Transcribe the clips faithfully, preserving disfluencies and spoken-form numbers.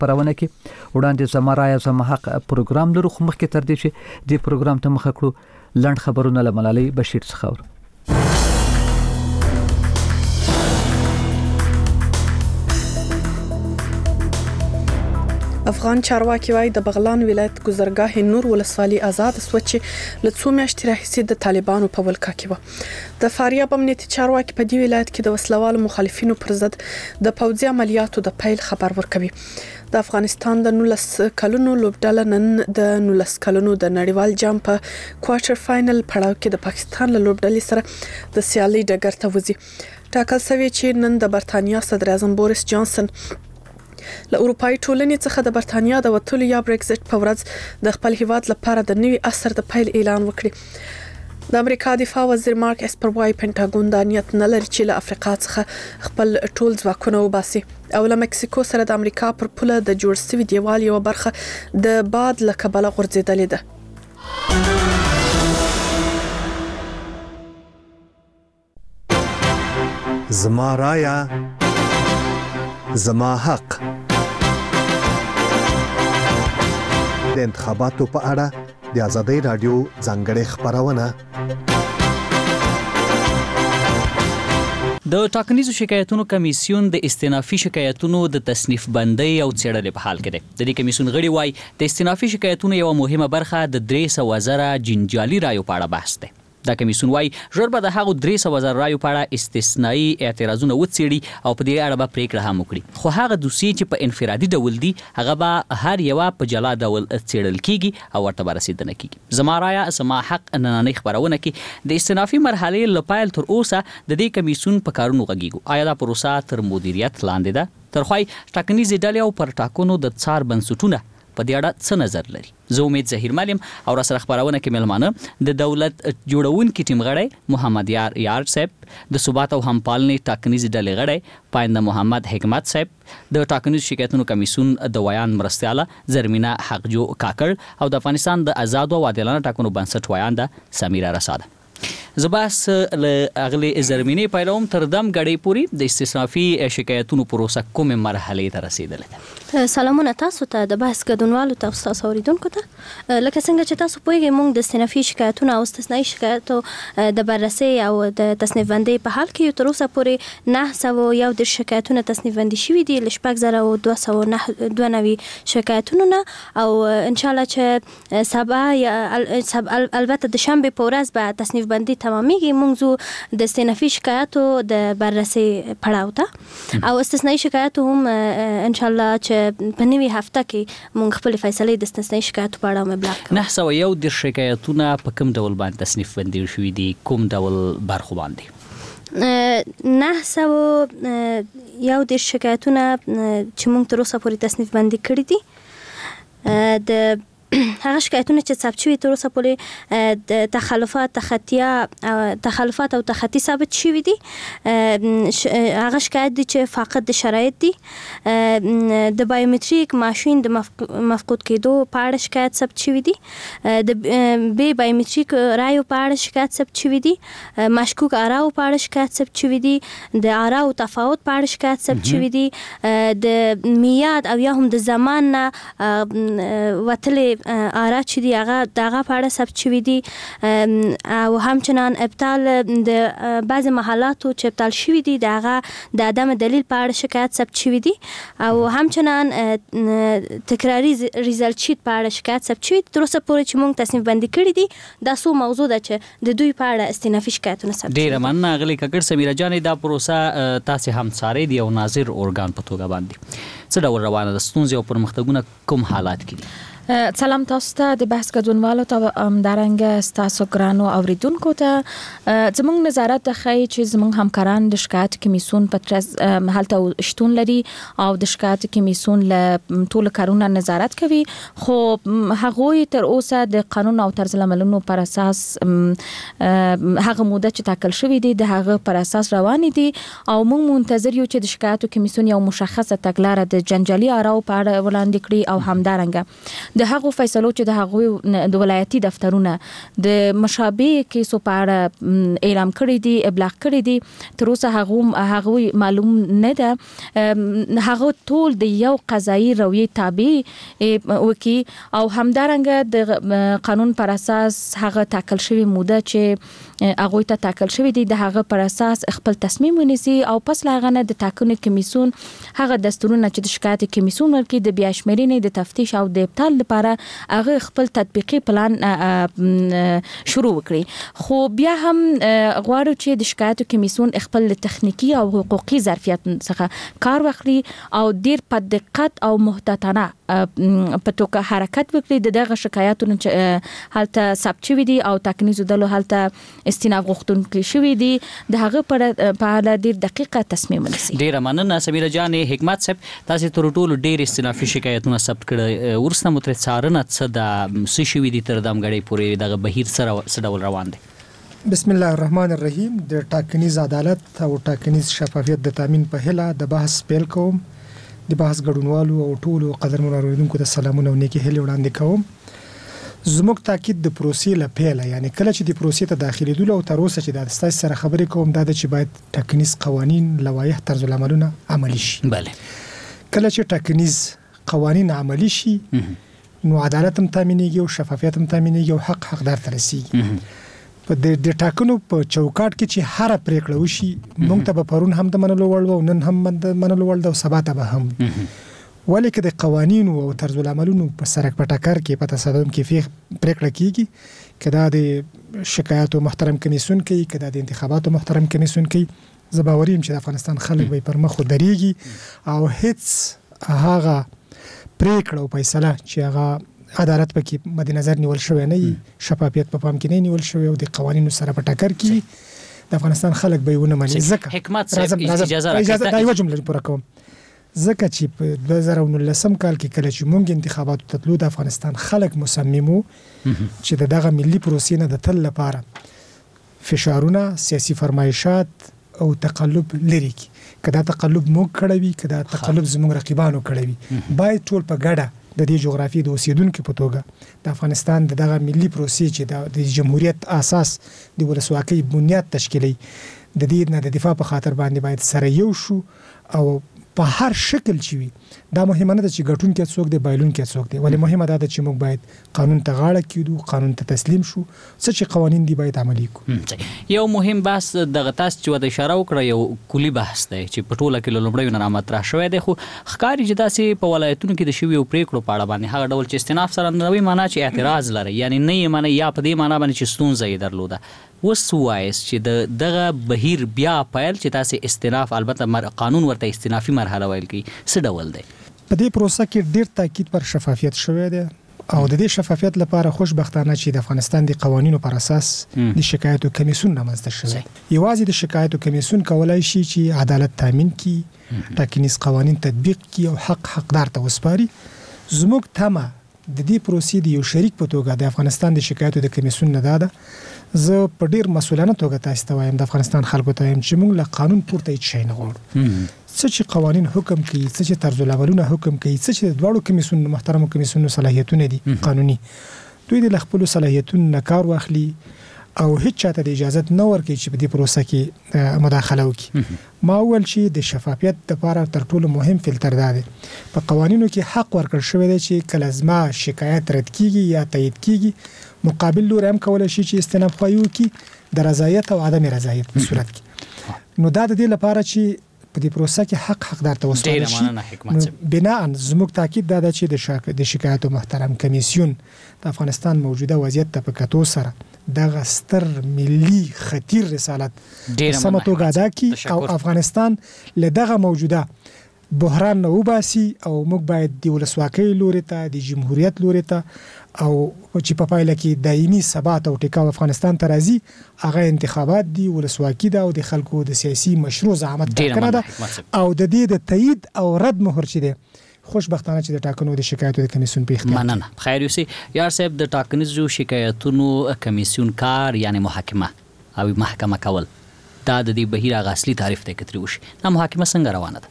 خبرونه کې وړاندې زما رایه زما حق پروګرام لرو خو مخکې تر دې چې دې پروګرام ته مخه کړو لنډ خبرونه له ملالۍ بشیر څخه اورو. افغان چارواکي وايي د بغلان ولایت گذرگاه نور ولسوالي آزاد سو چې له څو میاشتې راهیسې د طالبانو په ولکه کې و. د فاریاب امنیتي چارواکي په دې ولایت کې د وسلوالو مخالفینو پر ضد د پوځي عملیاتو د پیل خبر ورکوي. د افغانستان د نولس کلونو لوبډله نن د نولس کلونو د نړیوال جام په کوارټر فائنل پړاو کې د پاکستان له لوبډلې سره د سیالي ډګر ته وځي. ټاکل شوی چې نن د برتانیا صدر اعظم بوریس جانسن له اروپאי ټولنې څخه د برتانیا د وتلو یا برگزټ په ورځ د خپل هیواد لپاره د نوي عصر د پیل اعلان وکړي. د امریکا دفاع وزیر مارک اسپر وايي پینټاګون د نیت نه لري چې له افریقا څخه خپل ټول ځواکونه وباسي او له مکسیکو سره د امریکا پر پوله د جوړ شوي دیوال یو برخه د باد له کبله غورځېدلې ده. زما رایه زما حق. د انتخاباتو په اړه د آزادۍ رادیو ځانګړې خبرونه. د ټاکنیزو شکایتونو کمیسیون د استینافي شکایتونو د تصنیف بندۍ او څېړلې په حال کې دی. د دې کمیسیون غړي وایي د استینافي شکایتونو یوه مهمه برخه د درې سوه زره جنجالي رایو په اړه بحث دی. دا کمیسیون وايي ژر به د هغو درې سوه زره رایو په اړه استثنایی اعتراضونه وڅېړي او په دې اړه به پریکړه هم وکړي. خو هغه دوسیې چې په انفرادي ډول دي هغه به هر یوه په جلا ډول څېړل کیږي او ورته به رسېدنه کیږي. زما رایه زما حق نننۍ خپرونه کې د استینافي مرحلې له پیل تر اوسه د دې کمیسیون په کارونو غږیږو. آیا دا پروسه تر مدیریت لاندې ده؟ ترخوای ټاکنیزې ډلې او پر ټاکنو د څار بنسټونه په دې اړه څه نظر لري؟ زه امید ظهیر ملیم او را سره خبرونه کې ملمانه د دولت جوړونکي ټیم غړی محمد یار یار صاحب، د ثبات او همپالنې ټاکنیزې ډلې غړی پاینده محمد حکمت صاحب، د ټاکنیزو شکایتونو کمیسیون د ویان مرستیاله زرمینه حقجو کاکړ او د افغانستان د آزاد او عادلانه ټاکنو بنسټ ویانده سمیره رساده. زه بس له اغلې زرمینې پیلوم تر دم غړې پوری د استثنافي شکایتونو پروسه کومه مرحله ته رسیدلې ده. سلامونه تاسو ته د بحث ګډونوالو ته او تاسو اوریدونکو ته. لکه څنګه چې تاسو پوهیږئ موږ د استثنافي شکایتونو او استثنایی شکایتو د بررسي او د تصنیف بندۍ په حال کې تر اوسه پورې نه سوه یو دېرش شکایتونه تصنیف بندي شوي دي له شپږ زره او دوه سوه دوه نوي شکایتونو نه او انشاءالله چې سبا البته د شنبې په ورځ به تصنیف بندي تمامیږي. موږ زو د استثنافي شکایتو د بررسي پړاو ته او استثنایی شکایتو هم انشاءالله چې په نوي هفته کې موږ خپل فیصلې د استثنایی شکایتو په اړه مبلغ کوو. نه سوه یو دېرش شکایتونه په کوم ډول باندې تصنیف بندي شوي دي؟ کوم ډول برخو باندې؟ نه سوه یو دېرش شکایتونه چې موږ تر اوسه پورې تصنیف بندي کړي دي د هغه شکایتونه چې ثبت شوي تر اوسه پورې د تخلفات تخطیه تخلفات او تخطي ثابت شوي دي. هغه شکایت دي چې فاقد د شرایط دي. د بایومتریک ماشین د مفقود کېدو په اړه شکایت ثبت شوي دي. د بې بایومتریک رایو په اړه شکایت ثبت شوي دي. مشکوک آراو په اړه شکایت ثبت شوي دي. د آراو تفاوت په اړه شکایت ثبت شوي دي. د میاد او یا هم د زمان نه وتلې آرا چې دی هغه دغه په اړه ثبت شوي دي او همچنان ابطال د بعضې محلاتو چې ابطال شوي دي د هغه د عدم دلیل په اړه شکایت ثبت شوي دي او همچنان تکراري ریزلټ شیټ په اړه شکایت ثبت شوي دي. تر اوسه پورې چې موږ تصنیف بندي کړي دي دا څو موضوع ده چې د دوی په اړه استینافي شکایتونه ثبت شوي. ډېره مننه اغلې ککړ سمیره جانې. دا پروسه تاسې هم څارئ د یو ناظر ارګان په توګه باندې څه ډول روانه ده؟ ستونزې او پرمختګونه کوم حالات کې دي؟ سلام تاسو ته د بحث ګډونوالو ته همدارنګه ستاسو ګرانو اوریدونکو ته. زموږ نظارت ته ښایي چې زموږ همکاران د شکایت کمیسیون په ترڅ هلته شتون لري او د شکایت کمیسیون له ټولو کارونه نظارت کوي، خو هغوی تر اوسه د قانون او طرز العملونو پر اساس هغه موده چې ټاکل شوي دي د هغه پر اساس روانې دي او موږ منتظر یو چې د شکایت کمیسیون یو مشخصه تګلاره د جنجالي آراو په اړه وړاندې کړي او همدارنګه د هغو فیصلو چې د هغوی د ولایتي دفترونه د مشابه کیسو په اړه اعلان کړی دي، ابلاغ کړی دي، تر اوسه هغه هغوی معلوم نه ده. هغه ټول د یو قضایي رویې تابع وکي او همدارنګه د قانون پر اساس هغه ټاکل شوی موده چې هغه ته ټاکل شوی دی د هغه پر اساس خپل تصمیم ونیسي او پس لا غنه د ټاکنې کمیسیون هغه دستورونه چې د شکایت کمیسیون ورکړي د بیا شمېرنې د تفتیش او د ابطال لپاره هغه خپل تطبیقي پلان شروع وکړي. خو بیا هم غواړو چې د شکایت کمیسیون خپل تخنیکی او حقوقي ظرفیت څخه کار واخلي او ډیر په دقت او محتاطانه په توګه حرکت وکړي. دغه شکایتونه چې هلته ثبت شوي دي او ټاکنیزو ډلو هلته استناف غوښتونکي شوي دي د هغه په اړه ډیر دقیقه تصمیم ونیسي. ډیره مننه سمیره جانې. حکمت صاحب تاسو تر ټولو ډیر استنافي شکایتونه ثبت کړي، ورسته مو تر څارنه څه د څه شوي دي تر دمګړې پورې دغه بهیر سره څه ډول روان دی؟ بسم الله الرحمن الرحیم. د ټاکنیز عدالت او ټاکنیز شفافیت د تامین په هیله د بحث پیل کوم. د بحث ګډونوالو او ټولو قدرمنو اوریدونکو ته سلامونه او نیکې هیلې وړاندې کوم. زموږ تاکید د پروسې له پیله، یعنی کله چې د پروسې ته داخلېدلو او تر اوسه چې د ستاسو سره خبرې کوم دا چې باید ټاکنیز قوانین، لوایح، طرز العملونه عملی شي. بله. کله چې ټاکنیز قوانین عملی شي نو عدالت هم تامینېږي او شفافیت هم تامینېږي او حق حقدار ته رسیږي. په د ټاکنو په چوکاټ کې چې هر پریکړه وشي موږ ته به پرون هم د منلو وړ او نن هم د منلو وړ او سبا ته به هم، ولې که د قوانینو او طرز العملونو په سرک په ټکر کې په تصادم کې فیخ پریکړه کیږي، که دا د شکایاتو محترم کمیسیون کوي، که دا د انتخاباتو محترم کمیسیون کوي، زه باوري یم چې د افغانستان خلک به پر مخ ودرېږي او هیڅ هغه پریکړه او فیصله چې هغه عدالت پکې مد نظر نیول شوی نه وي، شفافیت په پام کې نه نیول شوی او د قوانینو سره په ټکر کې د افغانستان خلک به ونه مني. ځکه حکمت صاحب اجازه راکړئ دا یو جمله پوره کوم. ځکه چې په دوه زره نولسم کال کې کله چې موږ انتخاباتو ته تلو د افغانستان خلک مصمم وو چې دغه ملي پروسې نه د تل لپاره فشارونه، سیاسي فرمایشات او تقلب لري. که دا تقلب موږ کړی وي، که دا تقلب زموږ رقیبانو کړی وي، باید ټول په ګډه د دې جغرافي د اوسیدونکو په توګه د افغانستان دغه ملي پروسې چې د جمهوریت اساس د ولسواکۍ بنیاد تشکیلي د دې نه د دفاع په خاطر باندې باید سره یو شو او په هر شکل چې وي. دا مهمه نه ده چې ګټون کې څوک دی بایلون کې څوک دی، ولې مهمه ده چې موږ باید قانون ته غاړه کېږدو، قانون ته تسلیم شو، څه چې قوانین دي باید عملي کړو. یو مهم بحث دغه تاسو چې د اشاره وکړه یو کلی بحث دی چې په ټوله کې لومړی نه مطرح شوی دی، خو ښکاري چې داسې په ولایتونو کې د شویو پریکړو په اړه باندې هغه ډول چې استناف سره نوې معنا چې اعتراض لري، یعنی نه یې معنا یا په دې معنا باندې چې ستونزه یې درلوده. اوس وایس چې د دغه بهیر بیا پیل چې تاسو استناف البته قانون ورته استنافي مرحله ویل کی څه ډول دی؟ په دې پروسه کې ډیر تاکید پر شفافیت شوی دی او د دې شفافیت لپاره خوشبختانه چې د افغانستان د قوانینو پر اساس د شکایتو کمیسیون رامنځته شوی. یوازې د شکایتو کمیسیون کولای شي چې عدالت تامین کړي، ټاکنیز قوانین تطبیق کړي او حق حقدار ته وسپاري. زموږ تمه د دې پروسې د یو شریک په توګه د افغانستان د شکایتو د کمیسیون نه ده. زه په ډیر مسؤلانه توګه تاسو ته وایم، د افغانستان خلکو ته وایم چې موږ له قانون پورته هیڅ شی نه غواړو. څه چې قوانین حکم کوي، څه چې طرز العملونه حکم کوي، څه چې د دواړو کمیسیونونو محترمو کمیسیونونو صلاحیتونه دي قانوني، دوی د خپل صلاحیتونو نه کار واخلي او هیڅ چاته د اجازه نه ورکړي چې په دې پروسه کې مداخله وکړي. ما وویل چې د شفافیت لپاره تر ټولو مهم فلټر دا دی، په قوانینو کې حق ورکړل شوی دی چې کله زما شکایت رد کیږي یا تایید کیږي، مقابل لوري هم کولای شي چې استناف خواهی وکړي د رضایت او عدم رضایت په صورت کې. نو دا د دې لپاره چې په دې پروسه کې حق حقدار ته وسپارل شي. بناء زموږ تاکید دا ده چې د شکایتو محترم کمیسیون د افغانستان موجوده وضعیت ته په کتو سره دغه ستر ملي خطیر رسالت سمه توګه ادا کړي او افغانستان له دغه موجوده بحران نه وباسي او موږ باید د ولسواکۍ لوري ته، د جمهوریت لوري ته او چې په پایله کې دایمي ثبات او ټیکاو افغانستان ته راځي، هغه انتخابات دي، ولسواکي ده او د خلکو د سیاسي مشروع زعامت ټاکنه ده او د دې د تایید او رد مهر چې ده خوشبختانه چې د ټاکنو د شکایتو د کمیسیون په اختیار. مننه. خیر یوسي یار صاحب، د ټاکنیزو شکایتونو کمیسیون کار یعنی محاکمه او محکمه کول دا د دې بهیر غاصلی تعریف ته کتري وشي، دا محاکمه څنګه روانه ده؟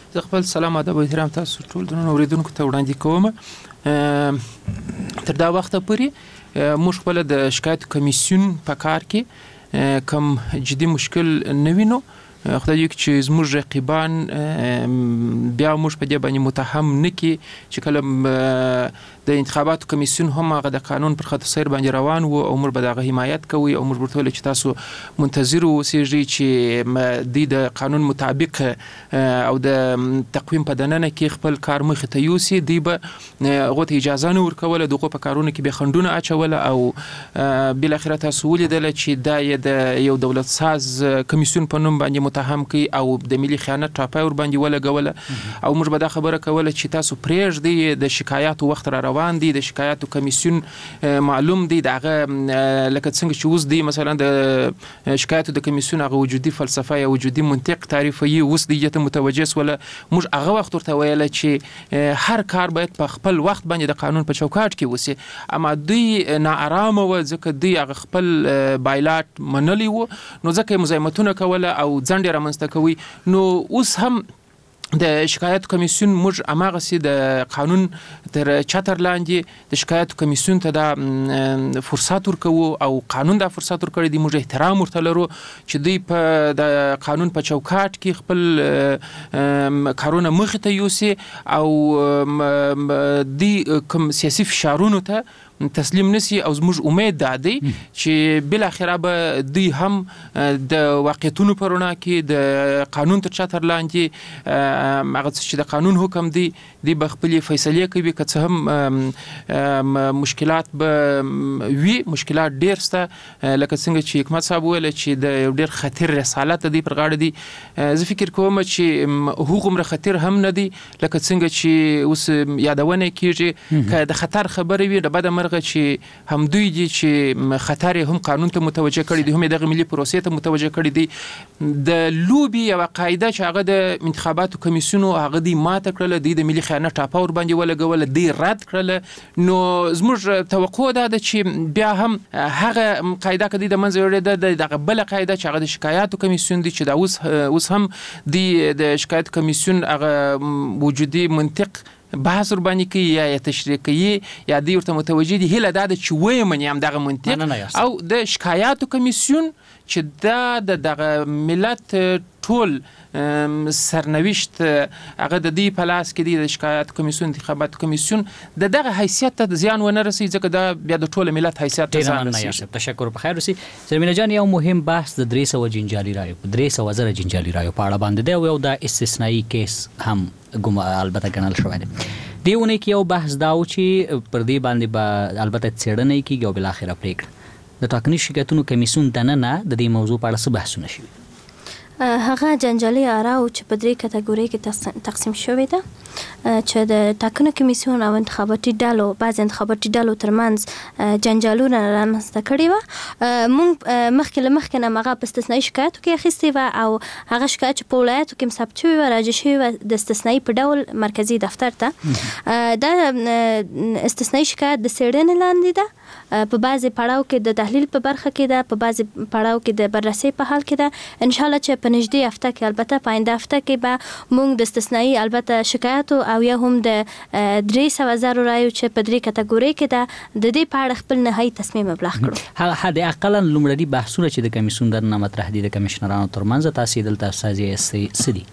زه خپل سلام ادب او احترام تاسو ټول د اوریدونکو ته وړاندې کوم. تر دا وخته پورې موږ خپل د شکایت کمیسیون په کار کې کوم جدي مشکل نه وینو. خدای دې چې زموږ رقیبان بیا موږ په دې باندې متهم نه کړي چې کله د انتخاباتو کمیسیون هم هغه د قانون پر خط سیر باندې روان وو او موږ به دغه حمایت کوي او موږ ورته چې تاسو منتظر اوسئ چې د د قانون مطابق او د تقویم په دننه کې خپل کار مخې ته یوسي. دی به هغه ته اجازه نه ورکوله دغه په کارونه کې به خندونه اچوله او بل اخر تاسو ولیدل چې دا د یو دولت ساز کمیسیون په نوم باندې متهم کی او د ملي خیانت ټاپای ور باندې ولګوله او موږ به دا خبره کوله چې تاسو پرېږدئ د شکایاتو وخت را روان دي. د شکایاتو کمیسیون معلوم دی دغه لکه څنګه چې اوس دی مثلا د شکایاتو د کمیسیون هغه وجودي فلسفه یا وجودي منطق تعریفي اوس دی ته متوجه ولا موږ هغه وخت ورته ویل چې هر کار باید په خپل وخت باندې د قانون په چوکاټ کې وسی. اما دوی ناارامه و ځکه دوی هغه خپل بایلات منلی وو نو ځکه مزاحمتونه کوله او ځنډ رامنځته کوي. نو اوس هم د شکایت کمیسیون موږ اماغه سي د قانون تر چتر لاندې د شکایت کمیسیون ته د فرصت ورکو او قانون د فرصت ورکړي دی. موږ احترام ورته لرو چې دوی په د قانون په چوکاټ کې خپل کارونه مخ ته یوسي او دی کوم سیاسي فشارونو ته تسلیم نسی او زموږ امید ده دی چې بل اخره به دوی هم د واقعیتونو پرونه کې د قانون تر چتر لاندې هغه چې د قانون حکم دی دی به خپل فیصله کوي که څه هم مشکلات به وي. مشکلات ډیر سته لکه څنګه چې حکمت صاحب ویل چې د یو ډیر خطر رسالت دی پر غاړه دی. زه فکر کوم چې هغومره خطر هم نه دی لکه څنګه چې اوس یادونه کیږي که د خطر خبرې وي د بده چې هم دوی دي چې خطر هم قانون ته متوجه کړي دي هم د ملي پروسې ته متوجه کړي دي. د لوبي او قاعده چې هغه د انتخاباتو کمیسیونو هغه دی ماته کړل دی د ملي خیانت ټاپا ور باندې ولګول دی رد کړل. نو زموږ توقع ده چې بیا هم هغه قاعده کدي د منځ وړي د دغه بل قاعده چې هغه د شکایاتو کمیسیون دي چې دا اوس اوس هم دی د شکایت کمیسیون هغه وجودي منطق بحث ور باندې کوي یا تشریح کوي یا دی ورته متوجه دي. هله دا چې وایي منی هم دغه منطق او د شکایاتو کمیسیون چې دا دغه ملت ټول سرنوشت هغه د دې په لاس کې د شکایت کمیسیون انتخابات کمیسیون د دغه حیثیت ته ځان ونه رسي ځکه دا بیا د ټول ملت حیثیت ته ځان رسي. تشکر په خیر اوسئ. زمینه جان یو مهم بحث د درې سوه جنجالي رایو په درې سوه زره جنجالي رایو په اړه باندې دی او یو د استثنایی کیس هم ګوم البته ګڼل شوی دی. دیونه کې یو بحث دا و چې پر دې باندې به البته څېړنه کیږي او بل اخره پریکړه د ټاکنیز شکایتونو کمیسیون دننه د دې موضوع په اړه څه بحثونه شوي. هغه جنجالي آراو چې په درې کټګورۍ کې تقسیم شوې ده چې د ټاکنو کمیسیون او انتخاباتي ډلو بعض انتخاباتي ډلو ترمنځ جنجالونه رامنځته کړي وو. موږ مخکې له مخکې نه هغه په استثنایي شکایتو کې اخیستې وه او هغه شکایت چې په ولایاتو کې ثبت شوی وه راجع شوی وه د استثنایي په ډول مرکزي دفتر ته. دا استثنایي شکایت د څېړنې لاندې ده په بعضې پړاو کې د تحلیل په برخه کې ده په بعضې پړاو کې د بررسۍ په حال کې ده. انشاءالله چې په نږدې هفته کې البته په آینده هفته کې به موږ د استثنایي البته شکایاتو او یا هم د درې سوه زرو رایو چې په درې کټګورۍ کې ده د دې په اړه خپل نهایي تصمیم ابلاغ کړو. حد اقلا لومړني بحثونه چې د کمیسیون دننه مطرح دي د کمشنرانو ترمنځ تاسې دلته استازي څه دي؟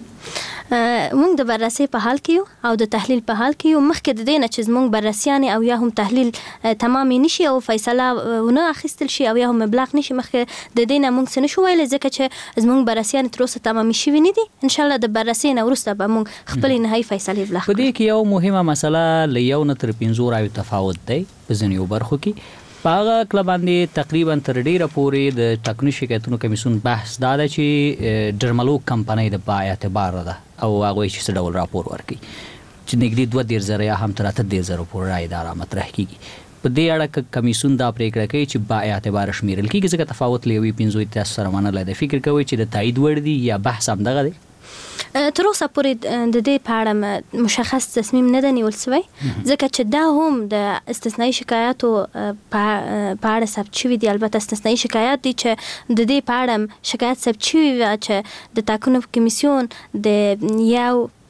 موږ د بررسۍ په حال کې یو او د تحلیل په حال کې یو. مخکې د دې نه چې زموږ بررسیانې او یا هم تحلیل تمام نشي او فیصله ونه اخیستل شي او یا هم مبلغ نشي مخکې د دې نه موږ څه نشو ویلی ځکه چې زموږ بررسیانې تر اوسه تمامې شوي نه دي. انشاءالله د بررسۍ نه وروسته به موږ خپلې نهایي فیصلې ابلاغ کړو. په دې کې یو مهمه مسله له یو نه تر پنځو رایو تفاوت دی په ځینو برخو کې. په هغه کله باندې تقریبا تر ډیره پورې د ټاکنیز شکایتونو کمیسیون بحث دا ده چې ډرملو کمپنۍ د با اعتباره ده او هغوی چې څه ډول راپور ورکوي چې نږدې دوه دېرش زره یا هم تر اته دېرش زره پورې رایې دا رامطرح کېږي. په دې اړه کمیسیون دا پرېکړه کوي چې با اعتباره شمیرل کېږي ځکه تفاوت له یوې پنځو تاسو سره منلی دی. فکر کوئ چې د تایید وړ دي یا بحث همدغه دی؟ تر اوسه پورې د دې په اړه مشخص تصمیم نه ده نیول سوی ځکه چې دا هم د استثنایي شکایاتو په اړه ثبت شوي دي. البته استثنایي شکایات دي چې د دې په اړه شکایت ثبت شوي وه چې د ټاکنو کمیسیون د یو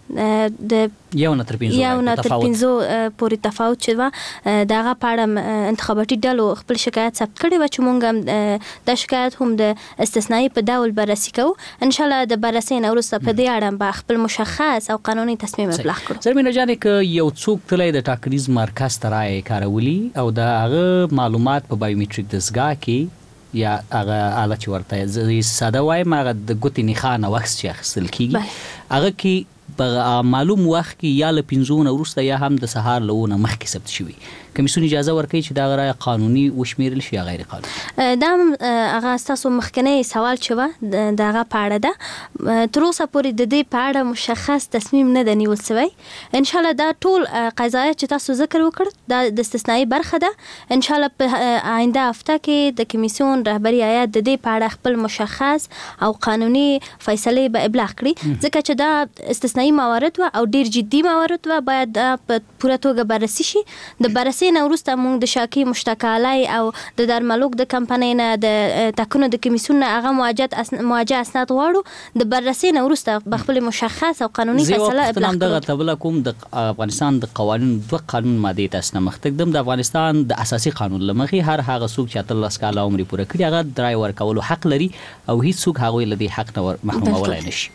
د یو نه تر پنځو یو نه تر پنځو پورې تفاوت چې و دغه په اړه انتخاباتي ډلو خپل شکایت ثبت کړی و چې موږ د شکایت هم د استثنایی په ډول بررسي کوو. ان شاء الله د بررسي نه وروسته په دې اړه به خپل مشخص او قانوني تصمیم ابلاغ کړو. زرمینه جانې که یو څوک تللی د ټاکنیز مرکز ته رایې کارولي او د هغه معلومات په بایومټریک دستګاه کې یا هغه آله چې ورته ساده وایم هغه د ګوتې نښان او عکس چې اخیستل کېږي هغه کې په معلوم وخت کې یا له پنځو نه وروسته یا هم د سهار له اوه نه مخکې ثبت شوي کمیسیون اجازه ورکوي چې دغه رایه قانوني وشمیرل شي یا غیر قانوني؟ دا هغه ستاسو مخکنی سوال چې و د هغه په اړه ده. تر اوسه پورې د دې په اړه مشخص تصمیم نه دی نیول سوی. ان شاء الله دا ټول قضایات چې تاسو ذکر وکړ دا د استثنایی برخه ده. ان شاء الله په آینده هفته کې د کمیسیون رهبری هیئت د دې په اړه خپل مشخص او قانوني فیصله به ابلاغ کړي ځکه چې دا استثنایی موارد و او ډیر جدي موارد و باید په پوره توګه بررسي شي. د بررسي نه وروسته موږ د شاکي مشتکالای او د درملوک د کمپنۍ نه د ټاکنو د کمیسیون نه هغه مواجه اسناد غواړو. د بررسي نه وروسته به خپل مشخص او قانوني فیصله ابلاغ کړو. دغه تبله کوم د افغانستان د قوانینو دوه قانون ماده تاسو نه مخ تقدم د افغانستان د اساسي قانون لمخې هر هغه څوک چې اتلس کاله عمر پوره کړي هغه د رایې ورکولو حق لري او هیڅ څوک هغوی له دې حق نه محرومولای نشي.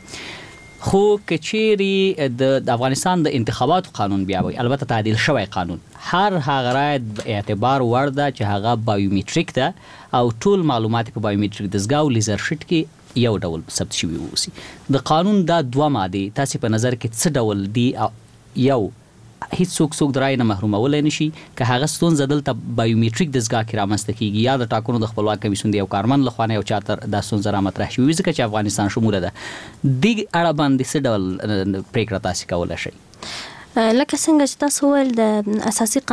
خو کچيري د افغانستان د انتخاباتو قانون بیا وي البته تعدیل شوی قانون هر هغه رایه اعتبار ور ده چې هغه بایومټریک ده او ټول معلومات په بایومټریک دستګاه او لیزر شیټ کې یو ډول ثبت شوي اوسي. د قانون دا دوه ماده تاسو په نظر کې څه ډول دي؟ یو هیڅ څوک څوک د رایې نه محرومولی نشي که هغه ستونزه دلته بایومټریک دستګاه کې رامنځته کېږي یا د ټاکنو د خپلواک کمیسیون د یو کارمند لخوا نه یو چا ته دا ستونزه رامطرح شوي وي ځکه چې افغانستان شموله ده دې اړه باندې څه ډول پرېکړه تاسې کولی شئ؟ لکه څنګه چې تاسو وویل د اساسي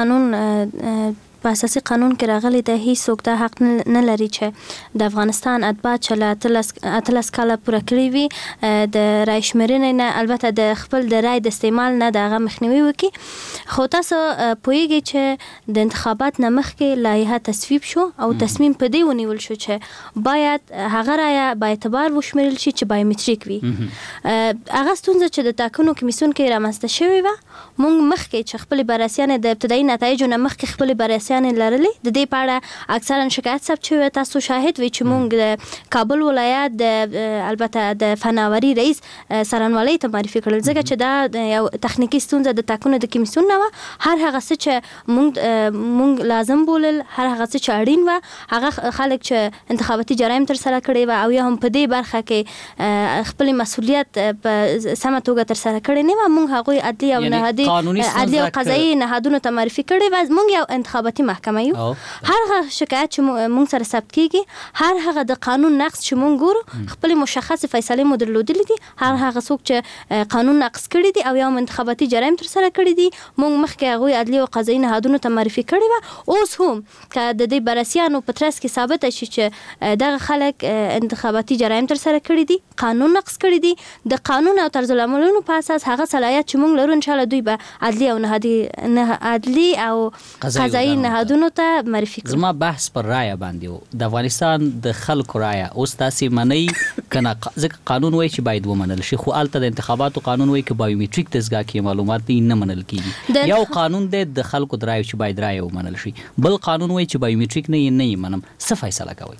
قانون په اساسي قانون کې راغلي د هیڅ څوک دا حق نه لري چې د افغانستان اتباع چې له اتلس کاله پوره کړي وي د رای شمیرنې نه البته د خپل د رای د استعمال نه د هغه مخنیوي وکړي. خو تاسو پوهیږئ چې د انتخابات نه مخکې لایحه تصویب شو او تصمیم په دې ونیول شو چې باید هغه رایه با اعتبار وشمیرل شي چې بایومټریک وي. هغه ستونزه چې د ټاکنو کمیسیون کې رامنځته شوې وه موږ مخکې چې خپل بررسیانې د ابتدایي نتایجو نه مخکې خپل بررسیانې لرلې د دې په اړه اکثرا شکایت ثبت شوی. تاسو شاهد وي چې موږ د کابل ولایت د البته د فناوري رئیس سرانوالۍ ته معرفي کړل ځکه چې دا یو تخنیکی ستونزه د ټاکنو د کمیسیون نه و. هر هغه څه چې موږ موږ لازم بولل هر هغه څه چې اړین و هغه خلک چې انتخاباتي جرایم تر سره کړي و او یا هم په دې برخه کې خپل مسؤلیت په سمه توګه تر سره کړي نه و موږ هغوی عدلي او نهادي عدلي او قضایي نهادونو ته معرفي کړي و. موږ یو انتخاباتي محکمه یو. هر هغه شکایت چې موږ سره ثبت کیږي هر هغه د قانون نقض چې موږ ګورو خپل مشخص فیصله مو درلودلې دي. هر هغه څوک چې قانون نقض کړي دي او یا انتخاباتي جرایم تر سره کړي دي موږ مخکې هغوی عدلي او قضایي نهادونو ته معرفي کړي و. اوس هم که د دې بررسیانو په ترڅ کې ثابته شي چې دغه خلک انتخاباتي جرایم تر سره کړي دي قانون نقض کړي دي د قانون او طرز العملونو په اساس هغه صلاحیت چې موږ لرو ان شاء الله دوی به عدلي او نهادي عدلي او قضایي نهادونو ته معرفي کړو. زما بحث پر رایه باندې و د افغانستان د خلکو رایه اوس تاسې منئ که نه ځکه قانون وایي چې باید ومنل شي خو هلته د انتخاباتو قانون وایي که بایومټریک دستګاه کې معلومات دي نه منل کېږي. یو قانون دی د خلکو د رایو چې باید رایه ومنل شي بل قانون وایي چې بایومټریک نه یې نه یې منم څه فیصله کوئ؟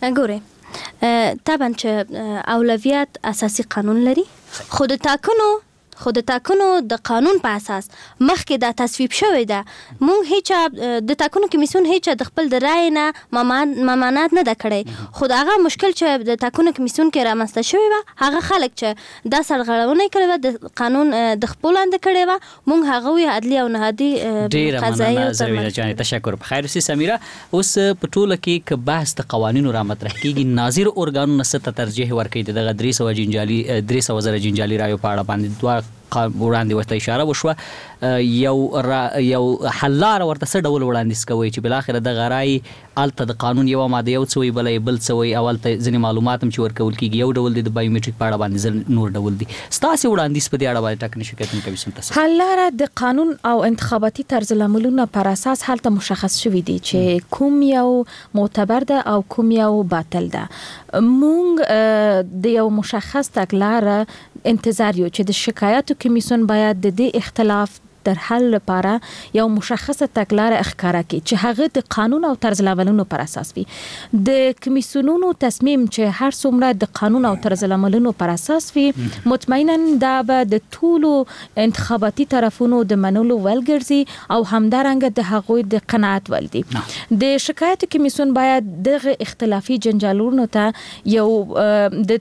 ګورئ طبعا چې اولویت اساسي قانون لري خو د ټاکنو خو د ټاکنو د قانون په اساس مخکې دا تصویب شوی ده. موږ هیڅ د ټاکنو کمیسیون هیڅ د خپل د رای نه ممانعت نه ده کړی خو هغه مشکل چې د ټاکنو کمیسیون کې رامنځته شوی و هغه خلک چې دا سرغړونه کړې وه د قانون د خپل لاندې کړې وه موږ هغوی عدلي او نهادي قضایي ډېره مننه زرینه جانې تشکر. په خیر اوسئ سمیره. اوس په ټوله کې که بحث د قوانینو رامطرح کېږي ناظر ارګانونه څه ته ترجیح ورکوي د دغه درې سوه جنجالي درې سوه زره جنجالي رایو په اړه باندې دوه وړاندې ورته اشاره وشوه یو یو حل لاره ورته څه ډول وړاندیز کوئ چې بالاخره دغه رایې هلته د قانون یوه ماده یو څه وایي بله یې بل څه وایي او هلته ځینې معلومات هم چې ورکول کېږي یو ډول دی د بایومټریک په اړه باندې ځل نور ډول دي. ستاسې وړاندیز په دې اړه باندې ټاکنې شکایتونه کمیسیون ته حل لاره د قانون او انتخاباتي طرز العملونو پر اساس هلته مشخص شوي دي چې کوم یو معتبر ده او کوم یو باطل ده. مونږ د یو مشخص تګلاره انتظار یو چې د شکایاتو کمیسیون باید د دې اختلاف در حل لپاره یو مشخصه تګلاره اخکارا کړي چې هغه د قانون او طرز العملونو پر اساس وي. د کمیسیونونو تصمیم چې هر څومره د قانون او طرز العملونو پر اساس وي مطمئنا دا به د ټولو انتخاباتي طرفونو د منلو ولګرځي او همدارنګه د هغوی د قناعت ول دي. د شکایت کمیسیون باید دغه اختلافي جنجالونو ته یو د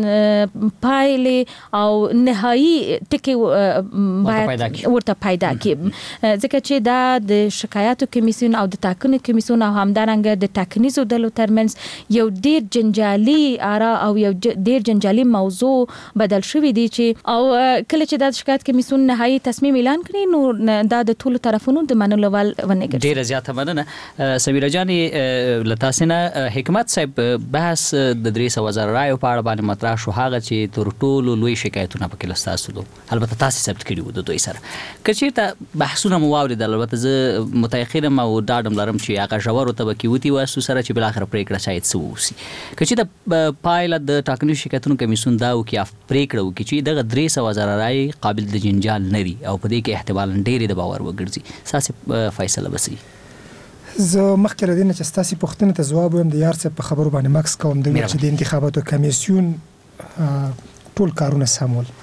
پایلې او نهایی ټکی باید ورته پیدا کی ځکه چې دا د شکایاتو کمیسیون او د ټاکنو کمیسیون او همدارنګه د ټاکنیزو ډلو ترمنځ یو ډیر جنجالي آرا او یو ډیر جنجالي موضوع بدل شوی دی چې او کله چې د شکایت کمیسیون نهایی تصمیم اعلان کړي نو دا د ټولو طرفونو د منلو ول ونګر ډیر زیاته مننه سمیرا جان لتاسنه حکمت صاحب بحث د درې سوه زره رایو په اړه باندې مطرح شو هغه چې تر ټولو لوی شکایتونه پکې لستاسو دو البته تاسو ثبت کړي وو د دوی سره کچېرته بحثونه مو واوریدل البته زه متأخر ما او ډاډم لرم چې هغه ژورو طبقې وتی واسو سره چې بل اخر پریکړه شاید څه وسی کچېرته پایله د ټاکنو شکایتونو کمیسیون دا او کې اف پریکړه وکړي چې دغه درې سوه زره رای قابل د جنجال نه دي او په دې کې احتمال ډېرې د باور وګرځي ساسي فیصله وسی. زه مخکې ردینه چې ستاسو پوښتنه ته ځواب وایم د یار څه په خبرو باندې مکس کوم د چې د انتخاباتو کمیسیون ټول کارونه سمول.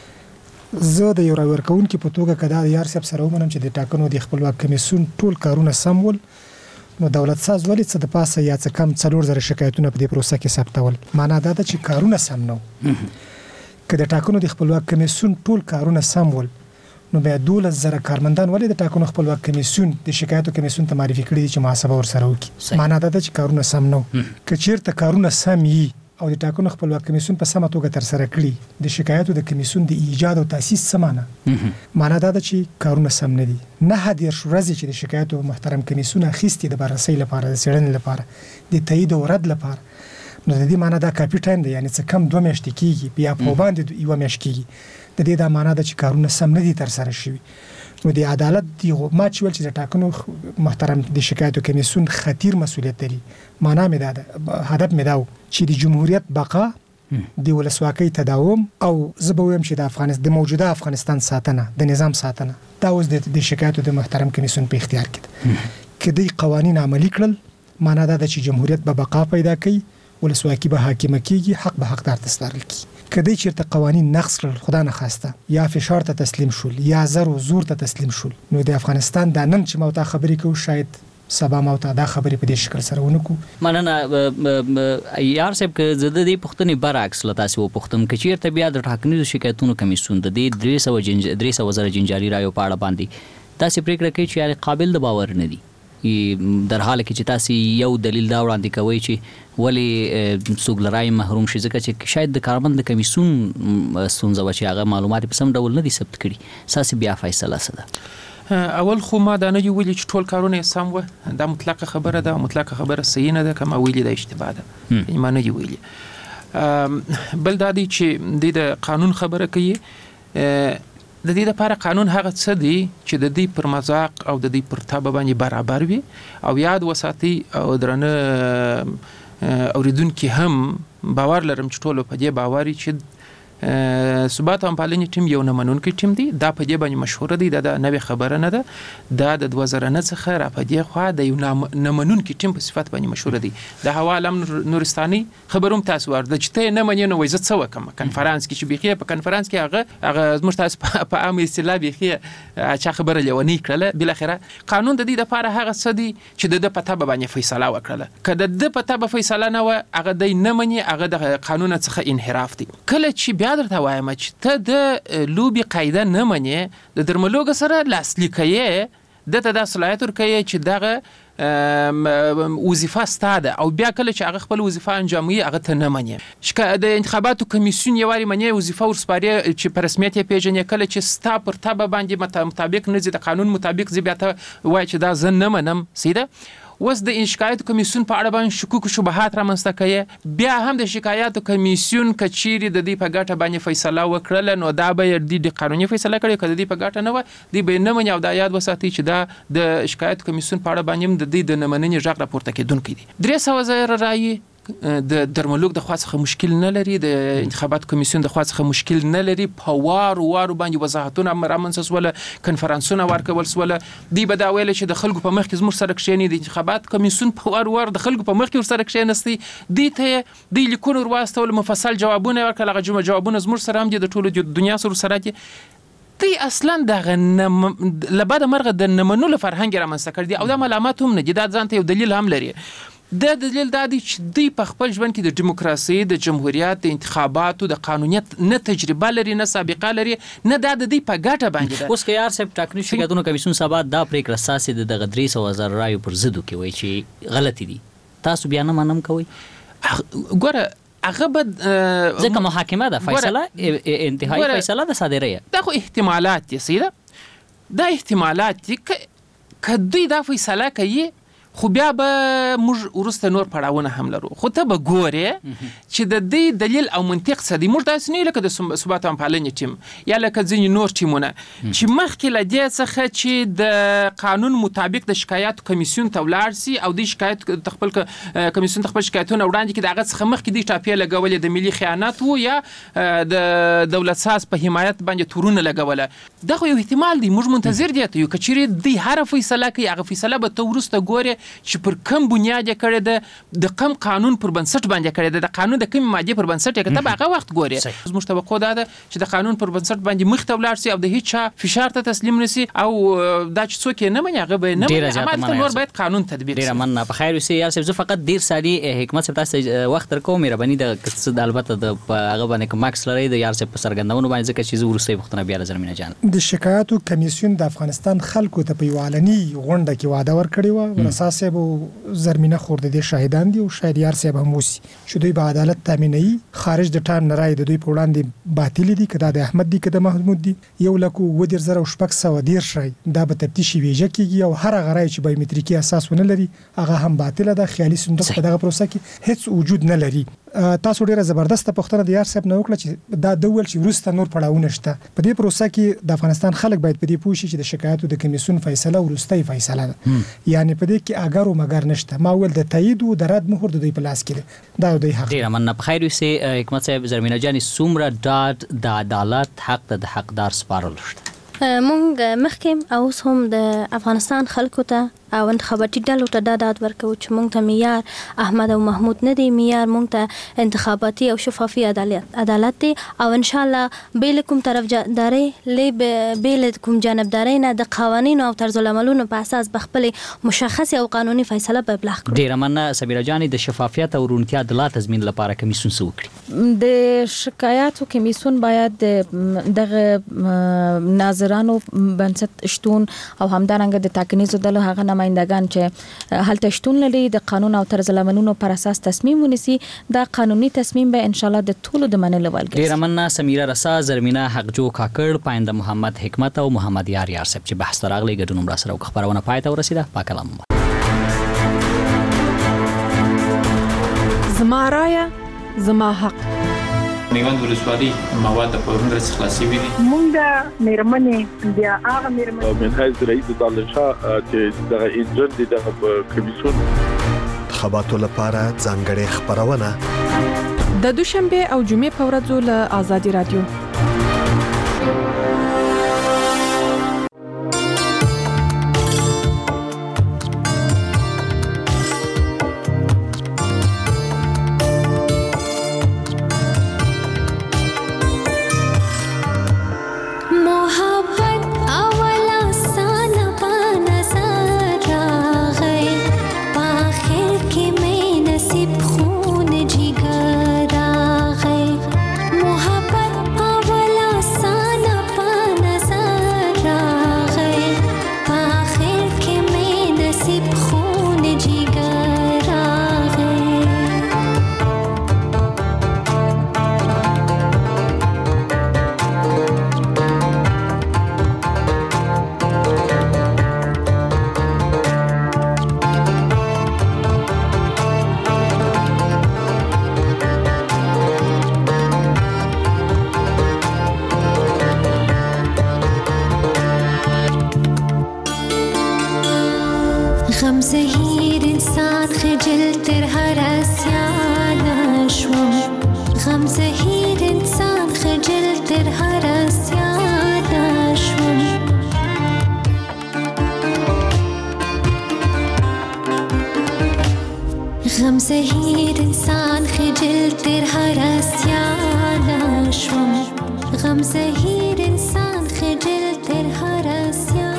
زه د یو راورکونکو په توګه کدا یار صاحب سره ومنم چې د ټاکنو د خپلواک کمیسیون ټول کارونه سمول نو دولت ساز ولې څه د پاسه یا څه کم څلور زره شکایتونه په دې پروسه کې ثبتول معنا دا ده چې کارونه سم نو که د ټاکنو د خپلواک کمیسیون ټول کارونه سمول نو بیا دولس زره کارمندان ولې د ټاکنو خپلواک کمیسیون د شکایتو کمیسیون ته معرفي کړي چې محاسبه ورسره وکړي معنا دا ده چې کارونه سم نو که چیرته کارونه سم وي او د ټاکنو خپلواک کمیسیون په سمه توګه تر سره کړي د شکایتو د کمیسیون د ایجاد او تاسیس سمانه معنا دا ده چې کارونه سم نه دي نه دېرش ورځې چې د شکایتو محترم کمیسیون اخیستي د بررسۍ لپاره د څېړنې لپاره د تایید او رد لپاره نو د دې معنا دا کافي ټایم دی یعنی څه کم دوه میاشتې کېږي بیا په باندې یوه میاشت کېږي د دې دا معنا ده چې کارونه سم نه دي تر سره شوي نو د عدالت دی ما چې ول چې د ټاکنو محترم د شکایتو کمیسیون خطیر مسولیت لري معنا مې دا ده هدف مې دا چې د جمهوریت بقا د ولسواکۍ تداوم او زه به وایم چې د افغانستان د موجوده افغانستان ساتنه د نظام ساتنه دا اوس د شکایتو د محترم کمیسیون په اختیار کې ده که دوی قوانین عملي کړل معنا دا ده چې جمهوریت به بقا پیدا کوي ولسواکي به حاکمه کیږي حق به حقدار ته سپارل کیږي کدی چیرته قوانین نقض کړل خدا نه خواسته یا فشار ته تسلیم شول یا زر او زور ته تسلیم شول نو د افغانستان د نن چې موته خبرې کوو شاید سبا موته دا خبرې په دې شکل سره ونکو. مننه یار صاحب که زده دې پښتنې برعکس لته سو پښتم کې چیرته بیا د ټاکنیزو شکایتونو کمیسیون د دې درې سوه جنج درې سوه زره جنجالي رایو په اړه باندې تاسو پریکړه کوي چې قابل د باور نه دي در حال کې چې تاسو یو دلیل دا وړاندې کوي چې ولی څوک لرای محروم شي ځکه چې شاید د کارمند کمیسیون ستونزه و چې هغه معلومات په سم ډول نه دي ثبت کړي ساسي بیا فیصله سده. اول خو ما دا نه ویلي چې ټول کارونه سم و دا مطلقه خبره ده مطلقه خبره صحیح نه ده کما ویلي د اشتباه ده یعنی ما نه ویلي. بل دا دی چې د قانون خبره کوي د دې لپاره قانون هغه څه دی چې د دې پر مذاق او د دې پر تابع باندې برابر وي او یاد وساتي او درنه اوریدونکو هم باور لرم چې ټول په دې باوري چې ثبات هم پالنې ټیم یو نه منونکی ټیم دی دا په دې باندې مشهور دی دا د نوې خبره نه ده دا د دوه زره نه څخه را په دې خوا د یو نه منونکی ټیم په صفت باندې مشهور دی د هوا علم نورستاني خبروم تاسو ورده چې ته نه منې نو وایي څه وکم کنفرانس کې چې بيخي په کنفرانس کې هغه هغه زموږ تاسو په عام اصطلاح بيخي چې خبره لونی کړله بل اخره قانون د دې لپاره هغه څه دی چې د پته باندې فیصله وکړه کله د پته به فیصله نه و هغه د نه منې هغه د قانون څخه انحراف دی کله چې بیا درته وایم چې ته د لوبي قاعده نه منې د درملوګ سره لاسلیک یې د ته د صلاحیت ورکوي چې دغه وظیفه ستاده او بیا کله چې هغه خپل وظیفه انجاموي هغه ته نه منې شکه د انتخاباتو کمیسیون یواري منې وظیفه ورسپاري چې په رسمیت یې پیژنې کله چې ستا پر تابع باندې مطابق نه زی د قانون مطابق زی بیا ته وای چې دا زه نه منم سیده وس د شکایت کمیسیون په اړه باندې شکوک او شبهات رامنځته کوي بیا هم د شکایت کمیسیون کچيري د دې په ګټه باندې فیصله وکړه نو دا به د قانوني فیصله کړي کله دې په ګټه نه و دی به نه مني او دا یاد وساتي چې دا د شکایت کمیسیون په اړه باندې د دې د نمننې ژغ راپورته کیدونکې دي درې سوه زره رایي د درملوک د خوا څخه مشکل نه لري، د انتخابات کمیسیون د خوا څخه مشکل نه لري. په وارو وارو باندې وضاحتونه رامنځته سول، کنفرانسونه ورکول سول. دی به دا ویل چې د خلکو په مخ کې زموږ سره کښېني، د انتخابات کمیسیون په وارو وارو د خلکو په مخ کې ورسره کښېنستی. دی ته دی لیکونه ورواستول، مفصل جوابونه ورکړل. هغه جوابونه زموږ سره هم دي، د ټولو دنیا سره سره دي. دی اصلا دغه لبد مرغه د نمنلو فرهنګ رامنځته کړی دی، او دا ملامت هم نه دي، دا ځان ته یو دلیل هم لري. دا دلیل دا دی چې دی په خپل ژوند کې د دیموکراسي، د جمهوریت، د انتخاباتو، د قانونیت نه تجربه لري، نه سابقه لري، نه دا د دی په ګټه باندې ده. اوس که یار صاحب ټاکنیز شکایتونو کمیسیون سبا دا پریکړه اساسي د دغه درې سوه زره رایو پر ضد کې وایي چې غلطي دي، تاسو بیا نه منم کوئ؟ ګوره هغه به ځکه محاکمه ده، فیصله انتهایی فیصله ده صادره. دا خو احتمالات دي سیده، دا احتمالات دي که دوی دا فیصله کوي، خو بیا به موږ وروسته نور پړاوونه هم لرو. خو ته به ګورې چې د دې دلیل او منطق څه دی. موږ داسې نه لکه د ثبات پالنې ټیم یا لکه ځینې نور ټیمونه چې مخکې له دې څخه چې د قانون مطابق د شکایاتو کمیسیون ته ولاړ سي، او د شکایت د خپل کمیسیون ته خپل شکایتونه وړاندې کړي، د هغه څخه مخکې د ټاپې لګولې د ملي خیانت وو یا د دولت ساز په حمایت باندې تورونه لګوله. دا خو یو احتمال دی، موږ منتظر دي یو کچېرې دی هر فیصله کوي، هغه فیصله به ته وروسته ګورې چې پر کم بنیاد یې کړی ده، د کم قانون پر بنسټ باندې کړی ده، د قانون د کمې مادې پر بنسټ یې کړی، ته به هغه وخت ګورې. زموږ توقع دا ده چې د قانون پر بنسټ باندې مخ ته ولاړ سي او د هیڅ چا فشار ته تسلیم نه سي، او دا چې څوک یې نه مني هغه به یې نه مني. همالته نور باید قانون تطبیق سي. ډېره مننه. په خیر اوسئ یار صاحب. زه فقط ډېر سادي حکمت صاحب تاسو وخت درکوم، مهرباني د البته د هغه باندې کوم ماکس لري د یار صاحب په څرګندونو باندې، ځکه چې زه وروستۍ پوښتنه بیا له زرمینه جان. د شکایاتو کمیسیون د افغانستان خلکو ته په یو علني غونډه کې وعده ورکړې وه، ورسا صاحب او زرمینه خور د دې شاهدان دي، او شاید یار صاحب هم وسی چې دوی به عدالت تامینوي. خارج د ټان نه رای د دوی په وړاندې باطل دي، که دا د احمد دي که د محمود دي. یو لک اووه دېرش زره او شپږ سوه دېرش رای دا به تفتیشي ویژه کېږي، او هر هغه رای چې بایومتریکي اساس ونه لري هغه هم باطله ده. خیالي صندوق په دغه پروسه کې هیڅ وجود نه لري. تاسو ډیره زبردست پوښتنه د یار صاحب نه وکړه چې دا د ول چې وروسته نور پړاوونه شته په دې پروسه کې. د افغانستان خلک باید په دې پوه شي چې د شکایاتو د کمیسیون فیصله وروستۍ فیصله ده، یعنی په دې کې اگر او مگر نشته. ما ول د تایید او د رد مهر د دوی په لاس کې ده، دا دوی حق. ډیره مننه. په خیر اوسئ حکمت صاحب. زرمینه جان، څومره ډاډ د عدالت حق د حقدار سپارل شته؟ مونږ مخکې او اوس هم د افغانستان خلکو ته او انتخاباتي ډلو ته دا ډاډ ورکوو چې مونږ ته معیار احمد او محمود نه دی، معیار مونږ ته انتخاباتي او شفافي عدالت عدالت دی، او ان شاء الله بیل کوم طرفداري لی بیل کوم جانبداري نه د قوانینو او طرز العملونو په اساس بخپل مشخص او قانوني فیصله به ابلاغ کړو. ډیره مننه سمیرا جان. د شفافیت او روڼتیا د لا تضمین لپاره کمیسیون څه وکړي؟ د شکایاتو کمیسیون باید دغه ناظرانو بنسټ شتون او همدارنګه د ټاکنیزو ډلو هغه نمائندگان چې هلته شتون لري د قانون او طرز العملونو پر اساس تصمیم ونیسي، دا قانوني تصمیم به ان شاء الله د ټولو د منلو وړ ګرځي. ډیره مننه سمیرا رسا، زرمینه حقجو کاکړ، پاینده محمد حکمت او محمد یار یار صاحب چې بحث تراغلي ګډون مرا سره خبرونه پای ته ورسیده. پاکلام زما رایه زما حق. میوند ولسوالي مواد په هنر څخه خلاصي وي. مونږ د میرمنې بیا هغه میرمنې من حیث رئیس دالشا چې دغه ایجنټ دی دغه کمیسیون خبراتو لپاره ځانګړې خبرونه د دوشنبه او جمعې په ورځو له آزادي رادیو. غم زهیر انسان خجل تر هر اسیان شوم غم زهیر انسان خجل تر هر اسیان شوم غم زهیر انسان خجل تر هر اسیان شوم غم زهیر انسان خجل تر هر اسیان